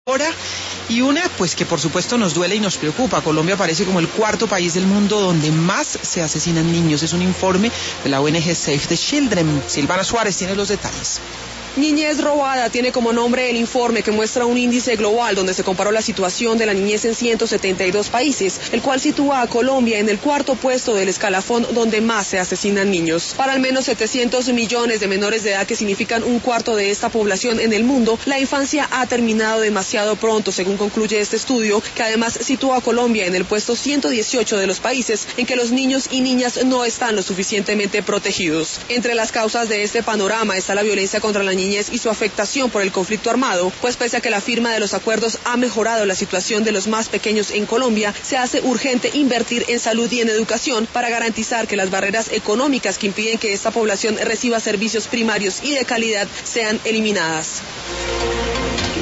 Ahora, y una pues que por supuesto nos duele y nos preocupa. Colombia aparece como el cuarto país del mundo donde más se asesinan niños. Es un informe de la ONG Save the Children. Silvana Suárez tiene los detalles. Niñez robada tiene como nombre el informe que muestra un índice global donde se comparó la situación de la niñez en 172 países, el cual sitúa a Colombia en el cuarto puesto del escalafón donde más se asesinan niños. Para al menos 700 millones de menores de edad, que significan un cuarto de esta población en el mundo, la infancia ha terminado demasiado pronto, según concluye este estudio, que además sitúa a Colombia en el puesto 118 de los países en que los niños y niñas no están lo suficientemente protegidos. Entre las causas de este panorama está la violencia contra la niñez y su afectación por el conflicto armado, pues pese a que la firma de los acuerdos ha mejorado la situación de los más pequeños en Colombia, se hace urgente invertir en salud y en educación para garantizar que las barreras económicas que impiden que esta población reciba servicios primarios y de calidad sean eliminadas.